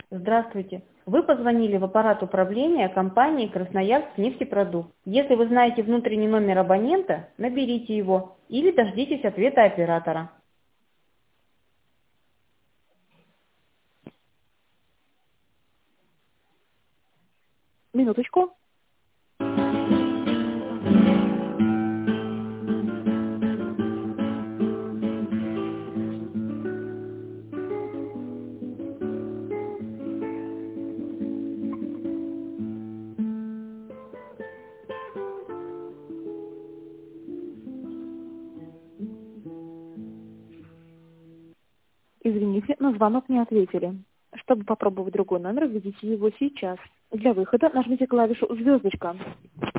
Здравствуйте. Вы позвонили в аппарат управления компании «Красноярск нефтепродукт». Если вы знаете внутренний номер абонента, наберите его или дождитесь ответа оператора. Минуточку. Извините, на звонок не ответили. Чтобы попробовать другой номер, введите его сейчас. Для выхода нажмите клавишу «звездочка».